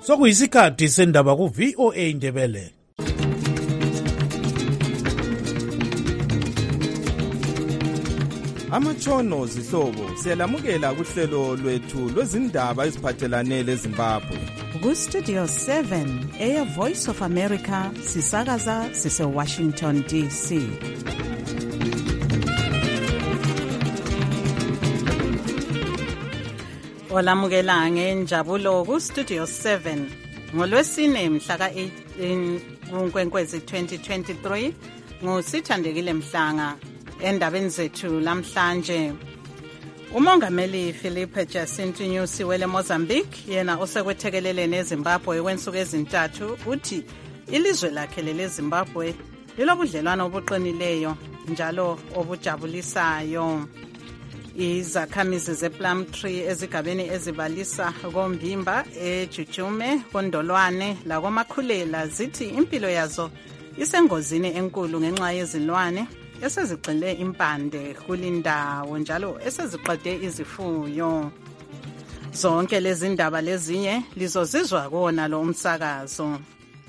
Sokuyisikhathi sendaba ku VOA Indebele. Amatshono zihlobo siyalamukela kuhlelo lwethu lwezindaba eziphathelane leZimbabwe. Ku-Studio 7 Air Voice of America sisakaza sise-Washington DC. Olamukela ngenjabulo ku-Studio 7 ngolwesine mhla ka-18 kuNkwenkwezi 2023 nguSithandekile Mhlanga. Endabeni zethu lamhlanje, uMongameli Filipe Jacinto Nyusi wele Mozambique yena osekwethekelele neZimbabwe kwensuku ezintathu uthi ilizwe lakhe leZimbabwe lilobudlelwano obuqinileyo njalo obujabulisayo. Izakhamizi zePlumtree ezigabeni ezibalisa koMbimba, eJujume, koNdolwane lakoMakhulela zithi impilo yazo isengozini enkulu ngenxa yezilwane esezigxile impande kulindawo njalo eseziqede izifuyo. Zonke lezi ndaba lezinye lizozizwa kona lo umsakazo.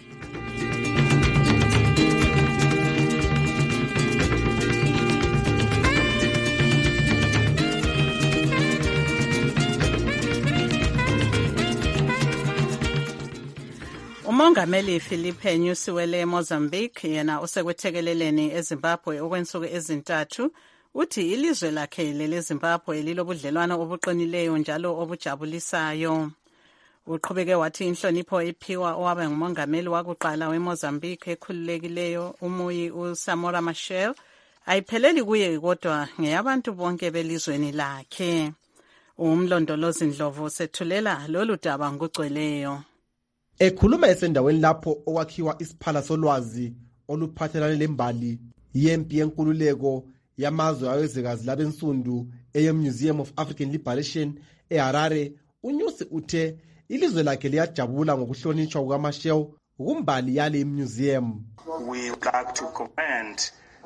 uMongameli Filipe Nyusi wele Mozambique yena osekwethekeleleni eZimbabwe okwensuku ezintathu uthi ilizwe lakhe leZimbabwe lilobudlelwano obuqinileyo njalo obujabulisayo. Uqhubeke wathi inhlonipho iphiwa owaba ngumongameli wakuqala weMozambique ekhululekileyo umuyi uSamora Machel ayipheleli kuye kodwa ngeyabantu bonke belizweni lakhe. Umlondolozi Ndlovu sethulela lolu daba ngugcweleyo. Ekhuluma esendaweni lapho okwakhiwa isiphala solwazi oluphathelane lembali yempi yenkululeko yamazwe awezwekazi labensundu eyeMuseum of African Liberation eHarare, uNyusi uthe ilizwe lakhe liyajabula ngokuhlonitshwa kukaMachel kumbali yale museum. We would like to commend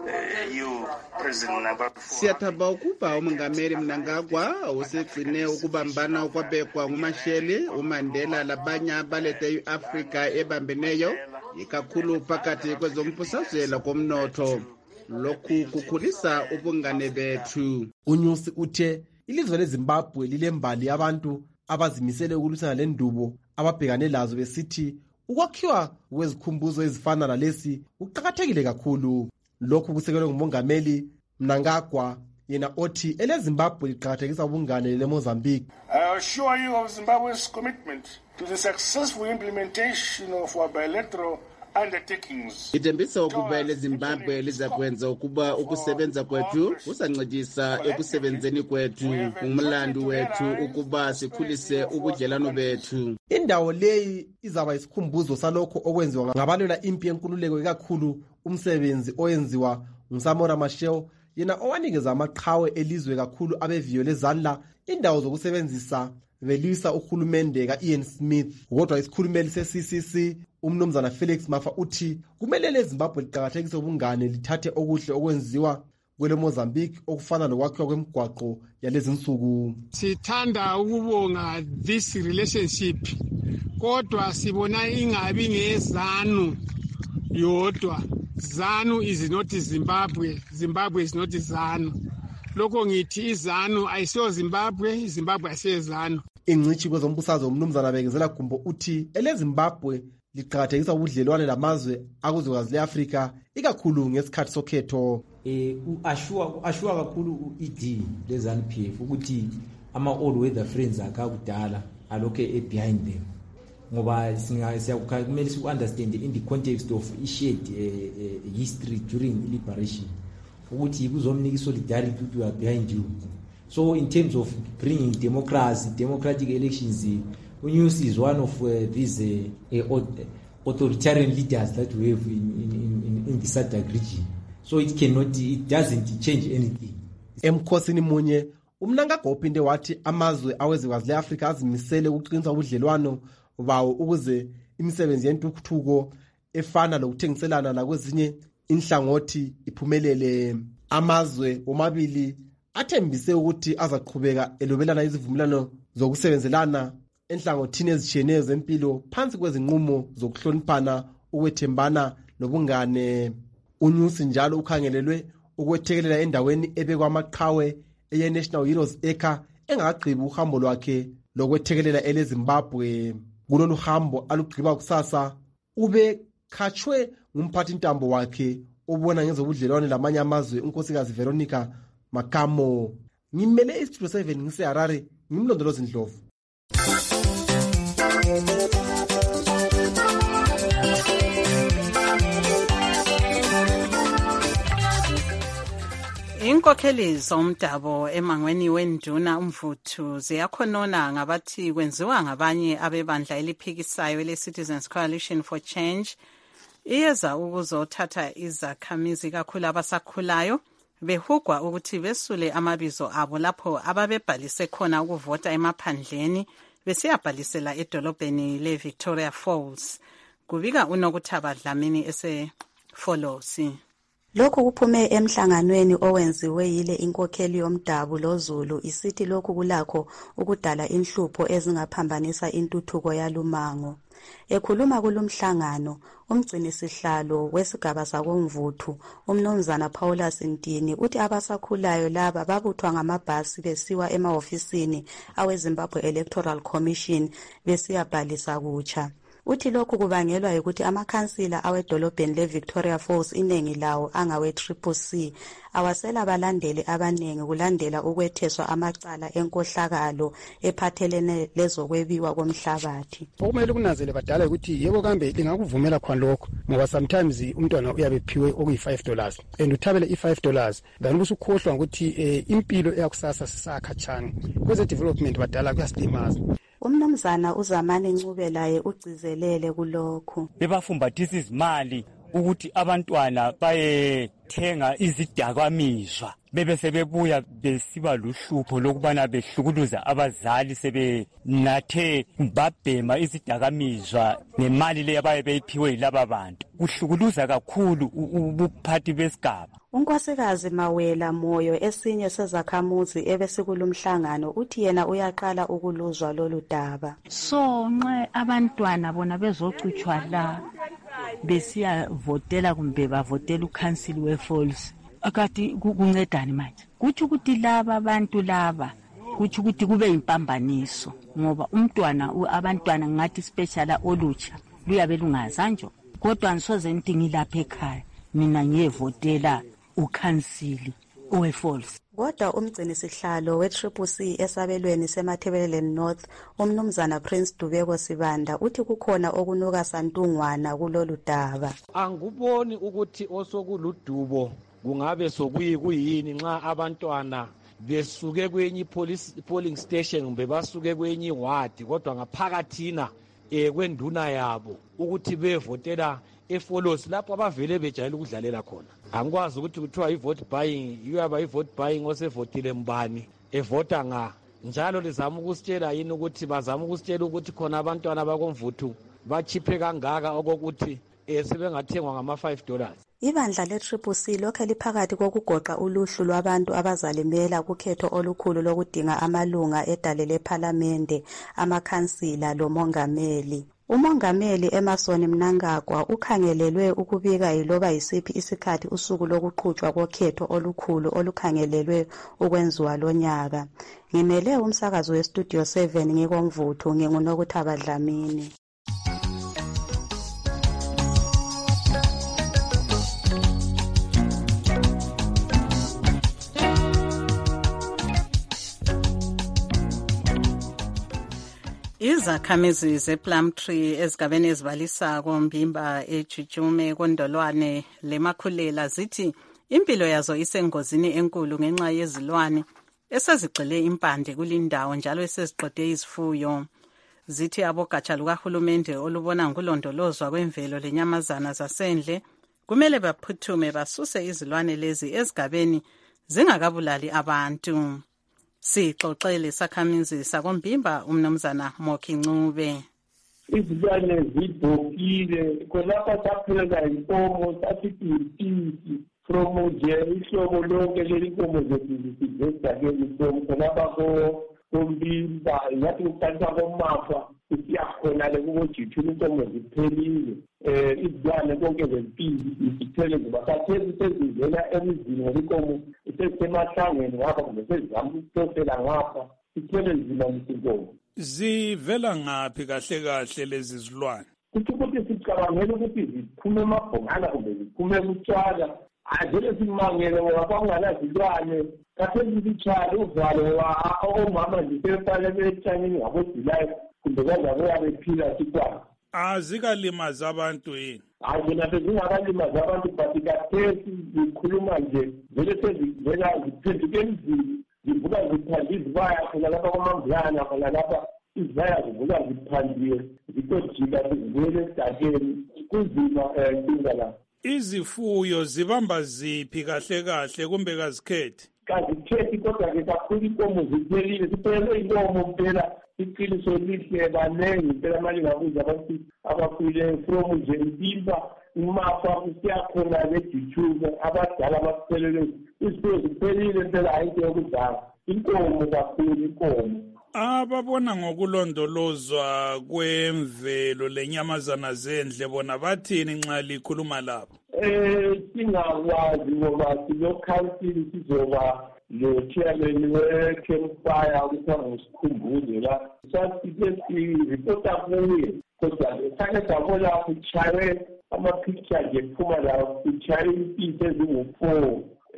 you, President Mnangagwa. Siyathaba ukuba uMongameli Mnangagwa usigcine ukubambana okwabekwa nguMachel, uMandela labanye abaleta eAfrika ebambeneyo ikakhulu phakathi kwezombusazela komnotho. Lokhu kukhulisa ubungane bethu. uNyusi uthe ilizwe leZimbabwe lilembali yabantu abazimisele ukulwisana lendubo ababhekane lazo besithi ukwakhiwa kwezikhumbuzo ezifana nalesi kuqakathekile kakhulu. Lokhu kusekelwe nguMongameli Mnangagwa yena othi eleZimbabwe liqakathekisa ubungane leMozambique. I assure you of Zimbabwe's commitment to the successful implementation of our bilateral undertakings. Ithembisa ukuba eleZimbabwe lizakwenza ukuba ukusebenza kwethu kusancedisa ekusebenzeni kwethu. Umlando wethu ukuba sikhulise ubudlelwano bethu. Indawo leyi izaba isikhumbuzo salokho okwenziwa ngabalwela impi yenkululeko ikakhulu umsebenzi oyenziwa nguSamora Machel yena owanikeza amaqhawe elizwe kakhulu abeviyo lezandla indawo zokusebenzisa belisa uhulumende ka-Ian Smith. Kodwa isikhulumeli se-CCC umnumzana Felix Mafa uthi kumele leZimbabwe liqakathekise ubungane lithathe okuhle okwenziwa kwele Mozambique okufana lokwakhiwa kwemigwaqo yalezi nsuku. Sithanda ukubonga this relationship kodwa sibona ingabi ngezanu yodwa. ZANU is not Zimbabwe, Zimbabwe is not ZANU. Lokho ngithi izanu ayisiyo Zimbabwe, Zimbabwe ayisiyo ZANU. Ingcitshi kwezombusazwe umnumzana Bekezela Gumbo uthi eleZimbabwe liqakathekisa ubudlelwane lamazwe akuzwekazi leAfrika ikakhulu ngesikhathi sokhetho. Ashua kakhulu uED leZANU-PF ukuthi ama all weather friends akakudala aloke behind them. Ngoba kumele siku-understand in the context of shared history during liberation ukuthi kuzomnika solidarity ukuthi we are behind you. So in terms of bringing democracy, democratic elections, uNyusi is one of these authoritarian leaders that we have in the SADC region. So it doesn't change anything. Emkhosini munye uMnangagwa uphinde wathi amazwe awezwekazi leAfrika azimisele ukuqinisa ubudlelwano bawo ukuze imisebenzi yentuthuko efana lokuthengiselana nakwezinye inhlangothi iphumelele. Amazwe omabili athembise ukuthi azaqhubeka elobelana izivumelano zokusebenzelana enhlangothini ezitshiyeneyo zempilo phansi kwezinqumo zokuhloniphana, ukwethembana nobungane. UNyusi njalo ukhangelelwe ukwethekelela endaweni ebekwa amaqhawe eye-National Heroes Acre engakagqibi uhambo lwakhe lokwethekelela eleZimbabwe. Kulolu hambo alugqiba kusasa ube khatshwe ngumphathi ntambo wakhe obona ngezobudlelwane lamanye amazwe, unkosikazi Veronica Makamo. Ngimele iStudio 7 ngiseHarare, ngimlondolozi Ndlovu. Inkokheli zomdabo emangweni wenduna umvuthu ziyakhonona ngabathi kwenziwa ngabanye abebandla eliphikisayo ele-Citizens Coalition for Change iyeza ukuzothatha izakhamizi kakhulu abasakhulayo behugwa ukuthi besule amabizo abo lapho ababebhalise khona ukuvota emaphandleni besiyabhalisela edolobheni le-Victoria Falls. Kubika uNokuthaba Dlamini esefolosi. Lokhu kuphume emhlanganweni owenziwe yile inkokheli yomdabu loZulu isithi lokhu kulakho ukudala inhlupho ezingaphambanisa intuthuko yalumango. Ekhuluma kulumhlangano, umgcinisihlalo wesigaba sakomvuthu, umnumzana Paulus Ntini uthi abasakhulayo laba babuthwa ngamabhasi besiwa emahofisini aweZimbabwe Electoral Commission besiyabhalisa kutsha. Uthi lokhu kubangelwa ukuthi amakhansila awedolobheni le-Victoria Falls iningi lawo angawe-CCC awasela balandeli abaningi kulandela ukwetheswa amacala enkohlakalo ephathelene lezokwebiwa komhlabathi. Okumele kunanzele badala ukuthi yebo kambe lingakuvumela khona lokho ngoba sometimes umntwana uyabe phiwe okuyi$5 and uthabele i$5 then usukhohlwa ukuthi impilo eyakusasa sisakhatshana kweze development badala kuyasilimaza. Umnumzana uZamani Ncube laye ugcizelele kulokho. Bebafumbathisa izimali ukuthi abantwana bayethenga izidakamizwa bebe sebebuya besiba luhlupho lokubana behlukuluza abazali sebenathe babhema izidakamizwa ngemali le abaye beyiphiwe yilaba bantu. Kuhlukuluza kakhulu ubuphathi besigaba. Unkosikazi Mawela Moyo esinye sezakhamuzi ebesikulumhlangano uthi yena uyaqala ukuluzwa lolu daba. So nxa abantwana bona bezocutshwa la besiyavotela kumbe bavotela ukansili weFalls akati kuncedani manje kuthi ukuthi laba abantu laba kuthi ukuthi kube impambaniso ngoba abantwana ngathi special olutsha luyabe lungazanjo kodwa ngisoze ngithi ngilapha ekhaya mina ngiyevotela ukansili weFalls. Kodwa umgcinisihlalo we-CCC esabelweni seMathebeleni North umnumzana Prince Dubeko Sibanda uthi kukhona okunuka santungwana kulolu daba. Anguboni ukuthi osokuludubo kungabe sokuyini nxa abantwana besuke kwenye polling station kumbe basuke kwenye ward kodwa ngaphakathina kwenduna yabo ukuthi bevotela eFalls lapho abavele bejayele ukudlalela khona. Angikwazi ukuthi kuthiwa i-vote buying iyaba i-vote buying osevotile mbani evota nga njalo lizama ukusitshela yini ukuthi bazama ukusitshela ukuthi khona abantwana bakomvuthu bachiphe kangaka okokuthi sebengathengwa ngama$5. Ibandla le-CCC lokho liphakathi kokugoqa uluhlu lwabantu abazalimela kukhetho olukhulu lokudinga amalunga edale lephalamende, amakhansila lomongameli. Umongameli Emerson Mnangagwa ukhangelelwe ukubika yiloba yisiphi isikhathi usuku lokuqhutshwa kokhetho olukhulu olukhangelelwe ukwenziwa lonyaka. Ngimele umsakazo weStudio 7 ngikomvuthu nginguNokuthaba Dlamini. Izakhamizi zePlumtree ezigabeni ezibalisa koMbimba eJujume koNdolwane leMakhulela zithi impilo yazo isengozini enkulu ngenxa yezilwane esezigcile impande kulindawo njalo eseziqede izifuyo. Zithi abogatsha lukahulumende olubona ngokulondolozwa kwemvelo lenyamazana zasendle kumele baphuthume basuse izilwane lezi ezigabeni zingakabulali abantu. Sixoxele sakhamizi sakoMbimba umnumzana Moki Ncube. Izilwane zibhokile khonapha sapheka inkomo sathi impisi from nje ihlobo lonke lelinkomo zethu zezigabeni khonapha kombimba ngathi ukuqalisa komafa siyakhona le kubojithula inkomo ziphelile izilwane konke zempilo izithele zibasathezi sezivela emizini ngoba inkomo isesemahlangeni ngapha kumbe sezizama ukutosela ngapha sithele nzima izinkomo. Zivela ngaphi kahle kahle lezi zilwane? Kuthi ukuthi sicabangela ukuthi ziphume emabhongana kumbe ziphume kutshwala azele simangele ngoba kwanganasilwane kathesi zitshale uvalo omama zisefane betshanini ngabodilayo kumbe kangabuya bephila sikwana. Azikalimazi abantu yini? Mina bezingakalimazi abantu but kathesi zikhuluma nje vele sezivela ziphenduke emzini zivuka ziphande izibaya khona lapha kwamambulana khona lapha izibaya zivuka ziphandiwe zitojika zivele esidakeni kunzima inkinga la. Izifuyo zibamba ziphi kahle kahle kumbe kazikhethi? Kazikhethi kodwa-ke kakhulu inkomo ziphelile siphelelwe inkomo mpela iqiniso lihle banengi mpela manje ngabuza abantu abakhule from nje impimba umafa kusiyakhona bedithuka abadala basiphelelwe izifuyo ziphelile mpela hayi into yokudala inkomo kakhulu inkomo. Ababona ngokulondolozwa kwemvelo lenyamazana zendle bona bathini nxa likhuluma lapho? Singakwazi ngoba silokhansili sizoba lo-chairman we-campfire kuthiwa ngusikhumbuzo la sasike siripota kuye kodwa sake sabona kuchaye ama-picture nje kuphuma la kuchaye impisi ezingu-4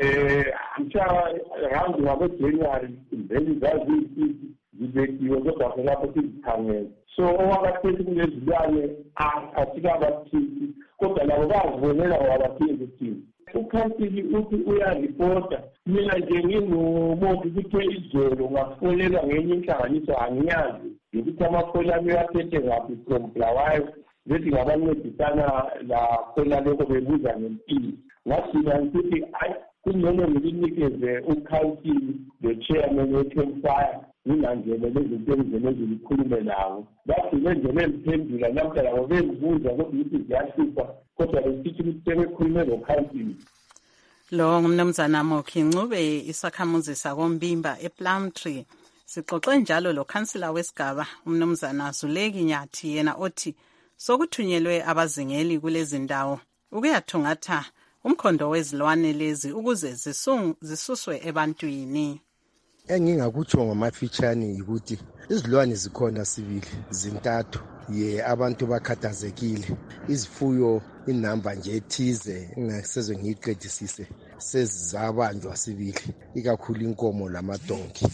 mhla round ngabo-January vele zaziyipisi zibekiwe kodwa khonapho sizikhangele so owakathethi kulezilwane asikabathisi kodwa labo bavonela wabaphinde thina ukhansili uthi uyaripota mina nje ngingumuntu kuthe izolo ngafonelwa ngenye inhlanganiso angiyazi ukuthi amakhona ami aphethe ngaphi from Bulawayo bethi ngabancedisana la khona lokho bebuza ngempilo ngagcina ngithi kungcono ngilinikeze ukhansili le-chairman we-campfire ngingangene lezinto engizele ngilikhulume lawo bagcine nje bemphendula namhla labo bengibuza kodwa ukuthi ziyahlupha kodwa besithi ukuthi sebekhulume ngokhansili. Lo ngumnumzana Mokhi Ncube isakhamuzi sakombimba ePlumtree. Sixoxe njalo lo khansila wesigaba umnumzana Zuleki Nyathi yena othi sokuthunyelwe abazingeli kulezi ndawo ukuyathungatha umkhondo wezilwane lezi ukuze zisuswe ebantwini. Engingakutsho ngamafitshane ukuthi izilwane zikhona sibili zintathu abantu bakhathazekile izifuyo inamba nje ethize engasezwe ngiyiqedisise sezizabanjwa sibili ikakhulu inkomo lamadonki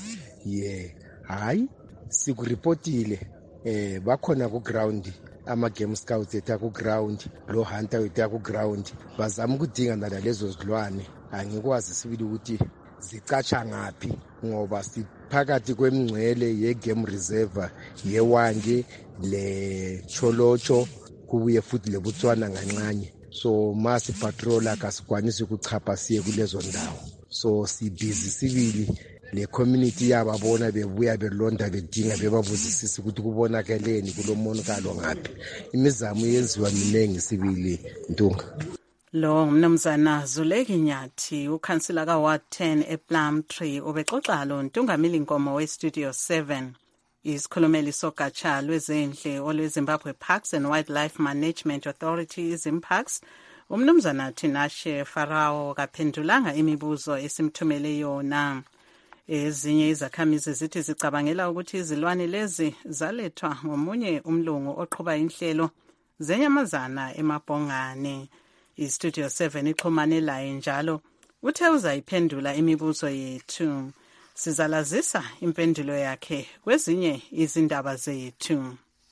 hayi sikuripotile bakhona ku ground ama-game scouts ethu aku-ground lo hunter wethu aku-ground bazama ukudinga nalezo zilwane angikwazi sibili ukuthi zicatsha ngaphi ngoba siphakathi kwemingcwele ye-game reserve yewange le-cholocho kubuye futhi leBotswana ngancane so masi patrola kasikwanisi ukuchapha siye kulezo ndawo so sibhizi sibili le community yababona bebuya belonda bedinga bebabuzisisa ukuthi kubonakeleni kulomonakalo ngaphi imizamo yenziwa minengi sibili Ntunga. Lo mnumzana Zuleki Nyathi ukhansila ka-Ward 10 ePlumtree ubexoxa lo Ntungamili Nkomo we-Studio 7 isikhulumeli sogatsha lwezendle olweZimbabwe Parks and Wildlife Management Authority iZimpax umnumzana Tinashe Farao kaphendulanga imibuzo esimthumele yona. Ezinye izakhamizi zithi zicabangela ukuthi izilwane lezi zalethwa ngomunye umlungu oqhuba inhlelo zenyamazana emabhongane. iStudio 7 ixhumane laye njalo uthe uzayiphendula imibuzo yethu. Sizalazisa impendulo yakhe kwezinye izindaba zethu.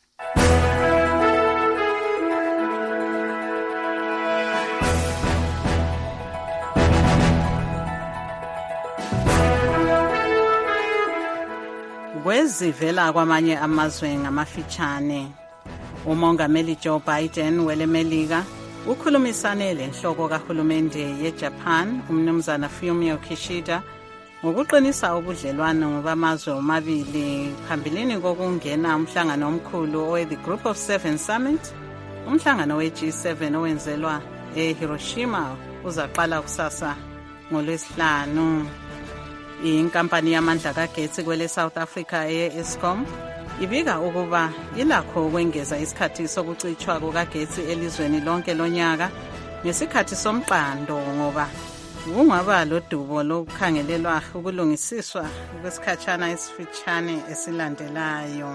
Kwezivela kwamanye amazwe ngamafitshane. Umongameli Joe Biden welemelika ukhulumisane lenhloko kahulumende yeJapan umnumzana Fumio Kishida ngokuqinisa ubudlelwano bamazwe omabili phambilini kokungena umhlangano omkhulu owe-The Group of 7 Summit. Umhlangano we-G7 owenzelwa eHiroshima uzaqala kusasa ngoLwesihlanu. Inkampani yamandla kagesi kwele South Africa e-Eskom ibika ukuba ilakho ukwengeza isikhathi sokucitshwa kukagesi elizweni lonke lonyaka ngesikhathi somqando ngoba kungaba lodubo lokukhangelelwa ukulungisiswa kwesikhatshana esifitshane esilandelayo.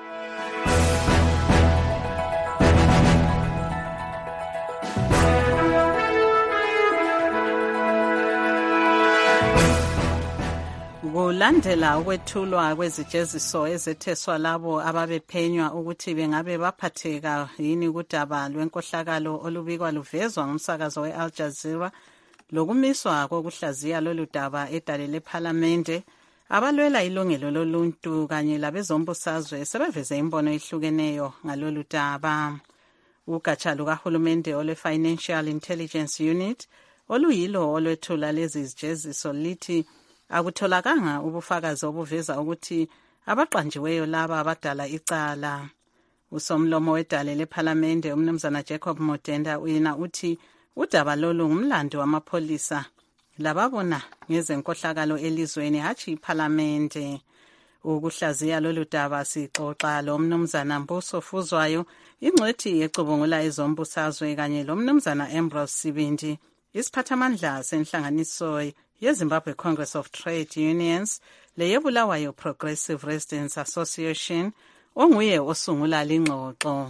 Kulandela ukwethulwa kwezijeziso ezetheswa labo ababephenywa ukuthi bengabe baphatheka yini kudaba lwenkohlakalo olubikwa luvezwa ngumsakazo we-Al Jazeera lokumiswa kokuhlaziya lolu daba edale lephalamende, abalwela ilungelo loluntu kanye labezombusazwe sebeveze imbono ehlukeneyo ngalolu daba. Ugatsha lukahulumende olwe-Financial Intelligence Unit oluyilo olwethula lezi zijeziso lithi akutholakanga ubufakazi obuveza ukuthi abaqanjiweyo laba abadala icala. Usomlomo wedale lephalamende umnumzana Jacob Modenda yena uthi udaba lolu ngumlando wamapholisa lababona ngezenkohlakalo elizweni hatshi iphalamende. Ukuhlaziya lolu daba sixoxa lo mnumzana Mbuso Fuzwayo, ingcwethi ecubungula ezombusazwe kanye lo mnumzana Ambrose Sibindi, isiphathamandla senhlanganiso yeZimbabwe Congress of Trade Unions leyebulawayo Progressive Residents Association, onguye osungula lingxoxo.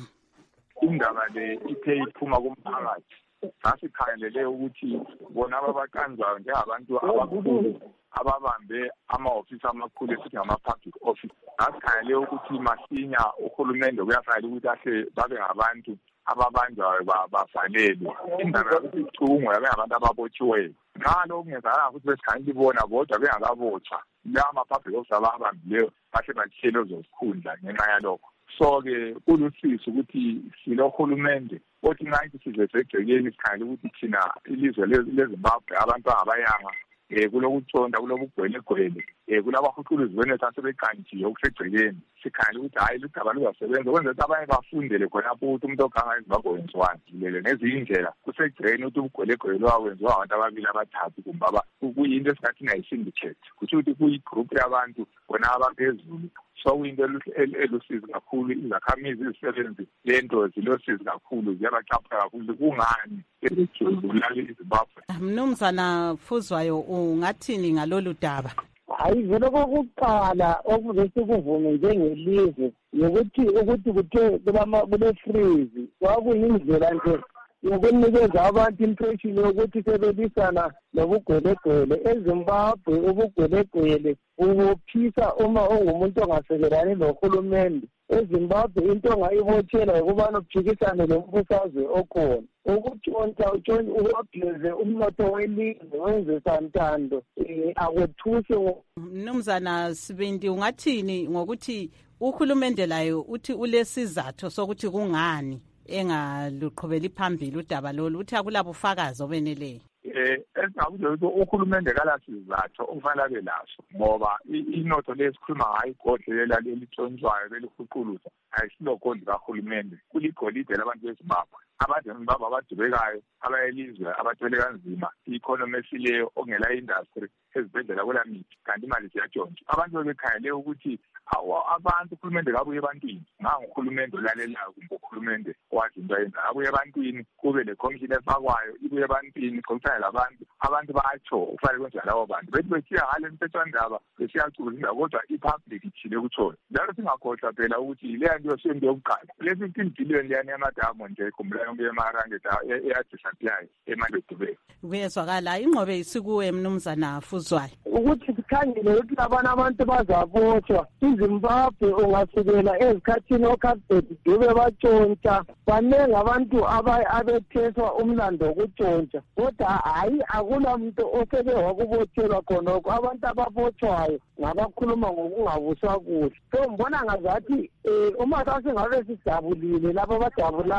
Indaba le ithe iphuma kumphakathi. Sasikhangelele ukuthi bona abaqanjwayo njengabantu abakhulu ababambe ama-ofisi amakhulu esithi ngama-public office. Sasikhangelele ukuthi masinya uhulumende kuyafanele ukuthi ahle babe ngabantu ababanjwayo bavalelwe. Indaba yokuthi icungwe yabe ngabantu ababotshiweyo. Nxa lokhu kungenzakala ukuthi besikhangelela ibona kodwa bengakabotshwa lawa ma-public office ababambileyo bahle batshelwe zozikhundla ngenxa yalokho. So-ke kulusizo ukuthi silohulumende othi ngathi sizesegcekeni sikhangele ukuthi thina ilizwe leZimbabwe abantu abangabayanga kulokuconda kulobugwelegwele kulabahuquluzibone sasebeqanjiwe okusegcekeni. Sikhangele ukuthi hayi ludaba luzasebenza ukwenzela ukuthi abanye bafundele khonapho ukuthi umuntu oganga eZimbabwe wenziwani. Lele ngezinye indlela kusegcekeni ukuthi ubugwelegwele lwawenziwa abantu ababili abathathu kumbe kuyinto esingathi nayi-syndicate, kutho ukuthi kuyi-group yabantu bona abaphezulu. So kuyinto elusizi kakhulu, izakhamizi izisebenzi lento zilosizi kakhulu, ziyabacapha kakhulu. Kungani ezijululale iZimbabwe? Mnumzana Fuzwayo, ungathini ngalolu daba? Hayi, vele kokuqala okuvese kuvume njengelizwe ukuthi kuthe kule-freeze kwakuyindlela nje yokunikeza abantu impression yokuthi sebebisana nobugwelegwele. EZimbabwe ubugwelegwele ubophisa uma ungumuntu ongasekelani nohulumende. EZimbabwe into ongayibotshela ukubana uphikisane lombusazwe okhona, ukutshontsha uwabheze umnotho welizwe wenze santando akwethuse. Mnumzana Sibindi, ungathini ngokuthi uhulumende layo uthi ulesizathu sokuthi kungani engaluqhubeli phambili udaba lolu, uthi akulabufakazi obeneleyo? Esingakutsho ukuthi uhulumende kalasizathu okufanele abe laso, ngoba inotho lesikhuluma ngayo igodle elitshontshwayo belihuquluza ayisilogodle kahulumende, kuligolide labantu beZimbabwe. Abantu beZimbabwe abadubekayo abayelizwe abathwele kanzima i-economy esileyo ongela industry ezibhedlela kulamithi kanti imali ziyatshontshwa. Abantu bebekhangele ukuthi abantu uhulumende kabuye ebantwini, uhulumende olalelayo kumbe uhulumende owazi into ayenza abuye ebantwini, kube le-commission efakwayo ibuye ebantwini, xoxisane labantu, abantu batsho kufanele kwenziwa labo bantu. Bethi besiya ngale mthethwandaba besiyacuza indaba kodwa i-public ithile kutshoyo. Njalo singakhohlwa phela ukuthi leya nto yosento yokuqala le-15 billion leyani yamadamu nje khumbula yonke yemarande eyadisappear eMandebele. Kuyezwakala inqobe isikuwe Mnumzana Fuzwayo ukuthi sikhangele ukuthi abantu bazabotshwa. IZimbabwe ungasukela ezikhathini okhathesi dube batshontsha, banengi abantu abetheswa umlando wokutshontsha, kodwa hayi akula muntu oseke wakubotshelwa khonokho. Abantu ababotshwayo ngabakhuluma ngokungabuswa kuhle. So mbona ngazathi uma sasingabe sijabulile labo abajabulayo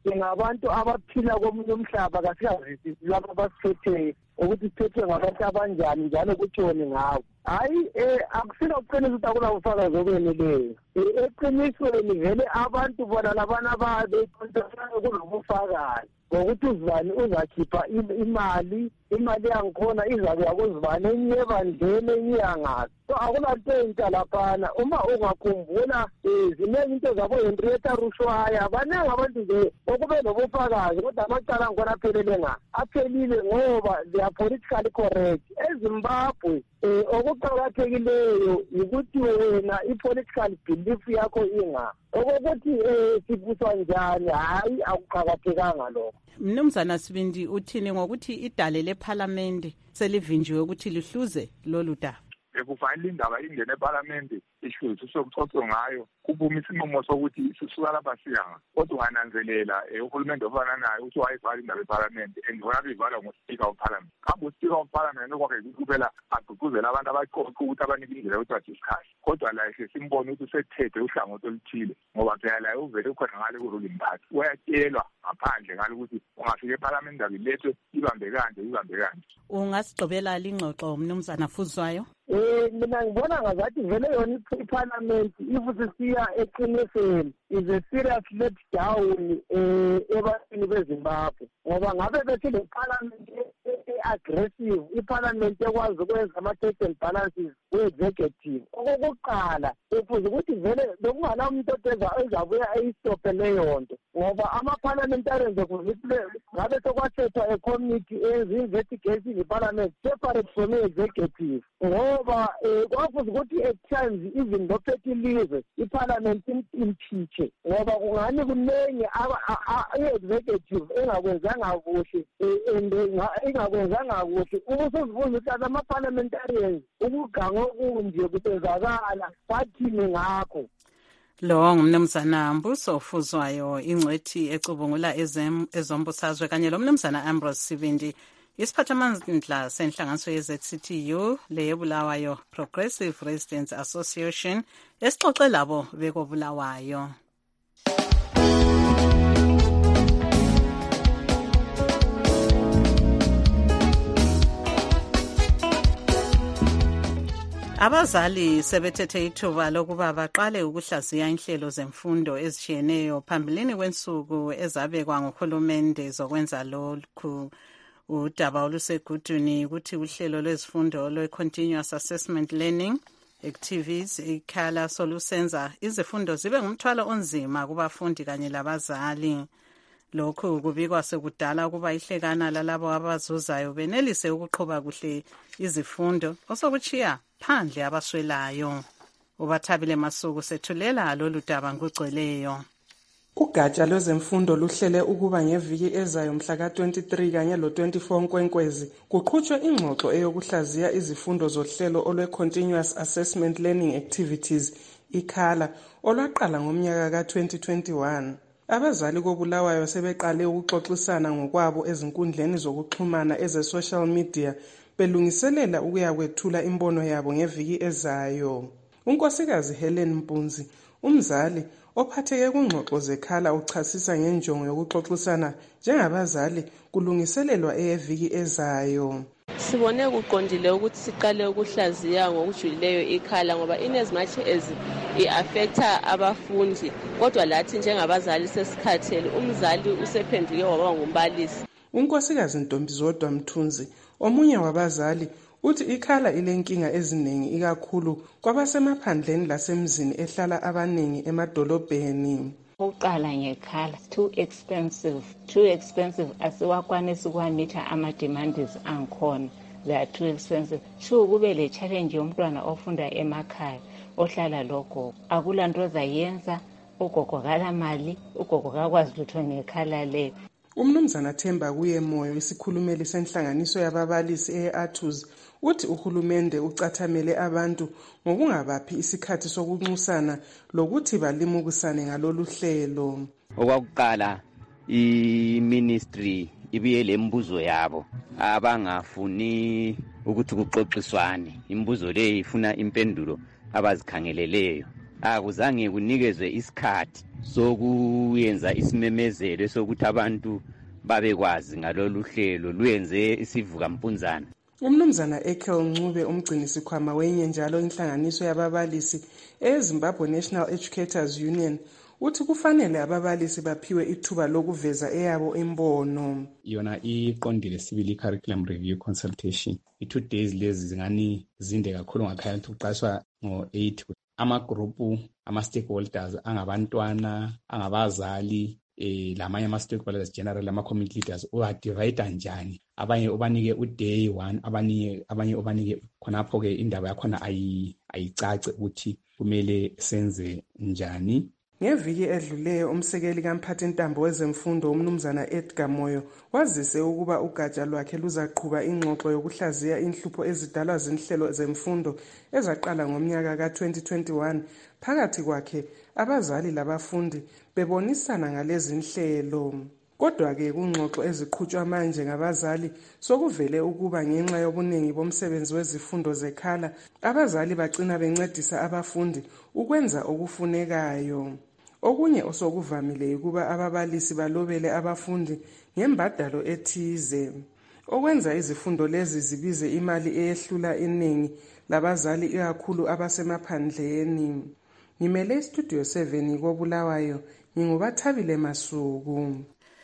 singabantu abaphila komunye umhlaba kasiyazisi laba abasiphetheyo ukuthi siphethwe ngabantu abanjani njalo kutshoni ngabo. Hayi akusina uqiniso ukuthi akunabufakazi obeneleyo. Eqinisweni vele abantu bona labana babekontasana kunobufakazi ngokuthi uzibani uzakhipha imali yangikhona izabe yakuzibani enye ebandleni enye yangazi. So akunanto entsha laphana. Uma ungakhumbula ziningi into zabo-Henrietta Rushwaya baningi abantu nje okube nobufakazi kodwa amacala ngikhona aphelile ngoba they are politically correct. eZimbabwe okuqakathekileyo ukuthi wena i-political belief yakho inga okokuthi sibuswa njani hayi akuqakathekanga lokho. Mnumzana Sibindi uthini ngokuthi idale leParliament selivinjiwe ukuthi lihluze lolu daba? Kufanele indaba ingene eParliament ishuthi sokuxoxwa ngayo kuphume isinqumo sokuthi sisuka lapha siyanga. Kodwa ungananzelela uhulumende ofana naye uthi wayivala indaba eParliament engibona bivalwa nguSpeaker of Parliament. Kambe uSpeaker of Parliament okwakhe kuphela agqugquzela abantu abaqoqa ukuthi abanike indlela yokuthi badiscuss. Kodwa la simbona ukuthi usethethe uhlangothi oluthile ngoba phela la uvele ukhona ngale ku-ruling party. Uyatshelwa ngaphandle ngale ukuthi ungafika eParliament indaba ilethwe ibambe kanje. Ungasigqibela lingxoxo Mnumzana Fuzwayo? Mina ngibona ngazathi vele yona iParliament ifusisiya eqinisweni is a serious let down ebantwini beZimbabwe ngoba ngabe bethi le Parliament aggressive iParliament ekwazi ukwenza ama-checks and balances we-executive. Okokuqala efuze ukuthi vele bekungala umuntu ezabuya ayistophe leyo nto ngoba ama-parliamentarians ngabe sekwathethwa a-committee ezi-investigation iParliament separate from i-executive ngoba kwafuze ukuthi at times even lophethe ilizwe iParliament impeache ngoba kungani kunengi i-executive engakwenzanga kuhle ingakwenza kuhle ubusuzibuza ukuthi ama-parliamentarians ukugango okunje kutenzakala bathini ngakho. Lo ngumnumzana Mbuso Fuzwayo ingcwethi ecubungula ezombusazwe kanye lo mnumzana Ambrose Sibindi isiphathamandla senhlanganiso ye-ZCTU leyebulawayo Progressive Residents Association esixoxe labo bekobulawayo. Abazali sebethethe ithuba lokuba baqale ukuhlaziya inhlelo zemfundo ezishiyeneyo phambilini kwensuku ezabekwa nguhulumende zokwenza lokhu. Udaba oluseguduni ukuthi uhlelo lwezifundo lwe-Continuous Assessment Learning Activities ikhala solusenza izifundo zibe ngumthwalo onzima kubafundi kanye labazali. Lokhu kubikwa sekudala ukuba ihlekana lalabo abazuzayo benelise ukuqhuba kuhle izifundo osokuchiya phandle abaswelayo. Ubathabile Masuku sethulela lolu daba ngugcweleyo. Ugatsha lwezemfundo luhlele ukuba ngeviki ezayo mhla ka-23 kanye lo-24 Nkwenkwezi kuqhutshwe ingxoxo eyokuhlaziya izifundo zohlelo olwe-Continuous Assessment Learning Activities ikhala olwaqala ngomnyaka ka-2021. Abazali kobulawayo sebeqale ukuxoxisana ngokwabo ezinkundleni zokuxhumana eze-social media belungiselela ukuyakwethula imbono yabo ngeviki ezayo. Unkosikazi Helen Mpunzi, umzali ophatheke kungxoxo zekhala uchasisa ngenjongo yokuxoxisana njengabazali kulungiselelwa eyeviki ezayo. Sibone kuqondile ukuthi siqale ukuhlaziya ngokujulileyo ikhala ngoba inasmuch as i-affecta abafundi kodwa lathi njengabazali sesikhathele umzali usephenduke waba ngumbalisi. Unkosikazi Ntombizodwa Mthunzi omunye wabazali uthi ikhala ilenkinga eziningi ikakhulu kwabasemaphandleni lasemzini ehlala abaningi emadolobheni. Uqala ngekhala too expensive asiwakwanisi ukwamitha ama-demands angikhona, they are too expensive. Sho kube le challenge yomntwana ofunda emakhaya ohlala logogo akula nto zayenza ugogo kala mali ugogo kakwazi lutho ngekhala leyo. Umnumzana Themba kuye moyo isikhulumeli senhlanganiso yababalisi e-ATUS uthi uhulumende ucathamele abantu ngokungabaphi isikhathi sokunxusana lokuthi balimukisane ngalolu hlelo. Okwakuqala i-ministry ibiye lembuzo yabo abangafuni ukuthi kuxoxiswane. Imbuzo le ifuna impendulo abazikhangeleleyo. Akuzange kunikezwe isikhathi sokuyenza isimemezelo sokuthi abantu babekwazi ngalolu hlelo luyenze isivuka mpunzana. Umnumzana Ekel Ncube umgcinisikhwama wenye njalo inhlanganiso yababalisi eZimbabwe National Educators Union uthi kufanele ababalisi baphiwe ithuba lokuveza eyabo imbono. Yona iqondile sibili curriculum review consultation. I2 days lezi zingani zinde kakhulu ngakhaya ukuthi kuqashwa ngo-8 amagrupu ama-stakeholders angabantwana angabazali lamanye ama-stakeholders general ama-community leaders uwadivayida njani. Abanye ubanike uday 1 abanye ubanike khonapho-ke indaba yakhona ayicace ukuthi kumele senze njani. Ngeviki edluleyo umsekeli kamphathintambo wezemfundo umnumzana Edgar Moyo wazise ukuba ugatsha lwakhe luzaqhuba ingxoxo yokuhlaziya inhlupho ezidalwa zinhlelo zemfundo ezaqala ngomnyaka ka-2021 phakathi kwakhe abazali labafundi bebonisana ngalezi nhlelo. Kodwa-ke kungxoxo eziqhutshwa manje ngabazali sokuvele ukuba ngenxa yobuningi bomsebenzi wezifundo zekhala abazali bagcina bencedisa abafundi ukwenza okufunekayo. Okunye osokuvamile ukuba ababalisi balobele abafundi ngembadalo ethize okwenza izifundo lezi zibize imali eyehlula iningi labazali ikakhulu abasemaphandleni. Ngimele Studio 7 koBulawayo nginguBathabile Masuku.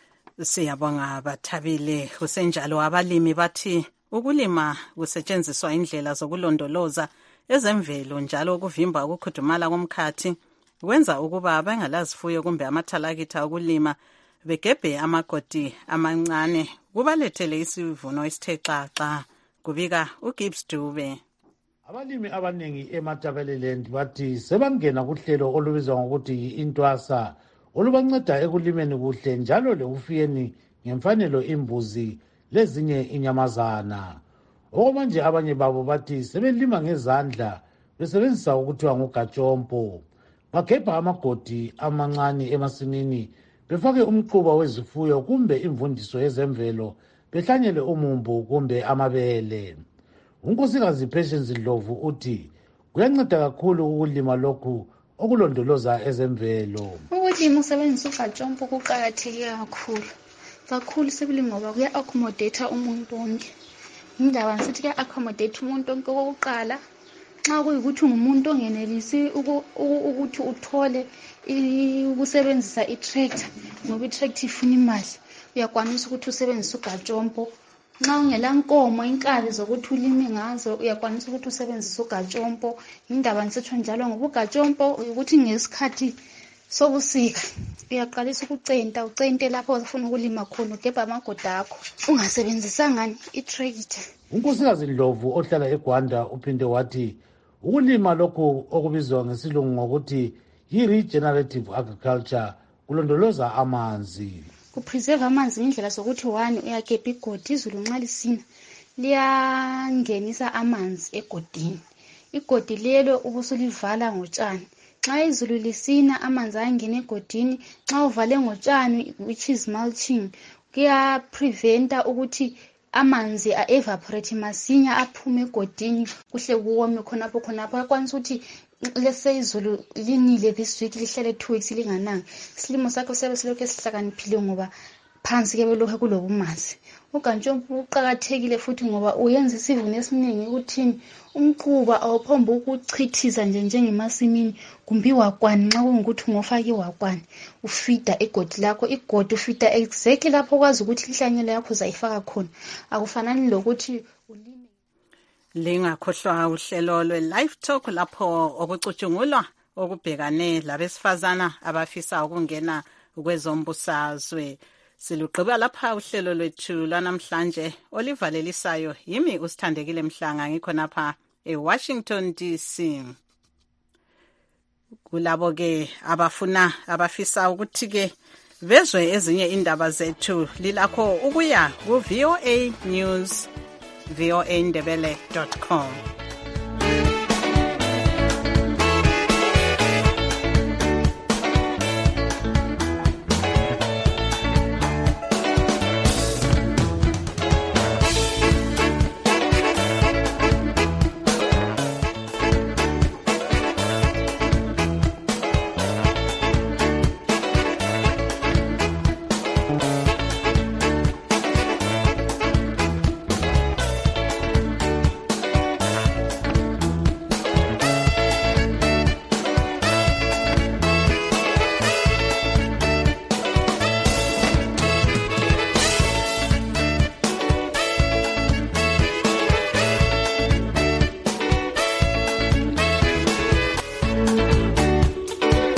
Siyabonga Bathabile. Kusenjalo abalimi bathi ukulima kusetshenziswa indlela zokulondoloza ezemvelo njalo ukuvimba ukukhudumala komkhathi kwenza ukuba bengalazifuyo kumbe amathalakitha okulima begebhe amagodi amancane kubalethele isivuno esithe xaxa. Kubika uGibbs Dube. Abalimi abaningi eMatabeleland bathi sebangena kuhlelo olubizwa ngokuthi yi-Intwasa olubanceda ekulimeni kuhle njalo lekufuyeni ngemfanelo imbuzi lezinye inyamazana. Okwamanje abanye babo bathi sebelima ngezandla besebenzisa ukuthiwa ngugatshompo. Bagebha amagodi amancane emasimini befake umquba wezifuyo kumbe imvundiso yezemvelo behlanyele umumbu kumbe amabele. Unkosikazi Patience Ndlovu uthi kuyanceda kakhulu ukulima lokhu okulondoloza ezemvelo. Ukulima usebenzisa ugatshompo kuqakatheke kakhulu sibili ngoba kuya-accommodate umuntu wonke. Indaba ngithi kuya-accommodate umuntu wonke. Okokuqala nxa kuyikuthi ngumuntu ongenelisi ukuthi uthole ukusebenzisa i-tractor ngoba i-tractor ifuna imali uyakwanisa ukuthi usebenzise ugatshompo. Nxa ungela nkomo inkali zokuthi ulime ngazo uyakwanisa ukuthi usebenzise ugatshompo. Indaba ngisitsho njalo ngoba ugatshompo ukuthi ngesikhathi sobusika uyaqalisa ukucenta ucente lapho ufuna ukulima khona ugebha amagodi akho ungasebenzisanga i-tractor. Unkosikazi Ndlovu ohlala eGwanda uphinde wathi ukulima lokhu okubizwa ngesilungu ngokuthi yi-regenerative agriculture kulondoloza amanzi. Kupreserve amanzi indlela sokuthi 1 uyagebha igodi izulu nxa lisina liyangenisa amanzi egodini. Igodi lelo ubusulivala ngotshani. Nxa izulu lisina amanzi ayangena egodini. Nxa uvale ngotshani which is mulching kuya preventa ukuthi amanzi a-evaporate masinya aphume egodini kuhle kuwome khonapho akwanisa ukuthi lese izulu linile this week lihlale 2 weeks lingananga isilimo sakho siyabe silokhu esihlakaniphile ngoba phansi ke belokho kulobumanzi. Ugatshompo uqakathekile futhi ngoba uyenza isivuno esiningi ukuthini umquba awuphomba ukuchithiza njengemasimini kumbe wakwani nxa kungukuthi ngofake wakwani ufida egodi lakho igodi ufida exactly lapho kwazi ukuthi lihlanyelo yakho uzayifaka khona akufanani lokuthi ulime. Lingakhohlwa uhlelo lwe-Live Talk lapho okucutshungulwa okubhekane labesifazana abafisa ukungena kwezombusazwe. Silugqiba lapha uhlelo lwethu lwanamhlanje olivalelisayo yimi uSithandekile Mhlanga ngikhonapha eWashington DC. Kulabo ke abafisa ukuthi ke bezwe ezinye indaba zethu lilakho ukuya ku VOA News voandebele.com.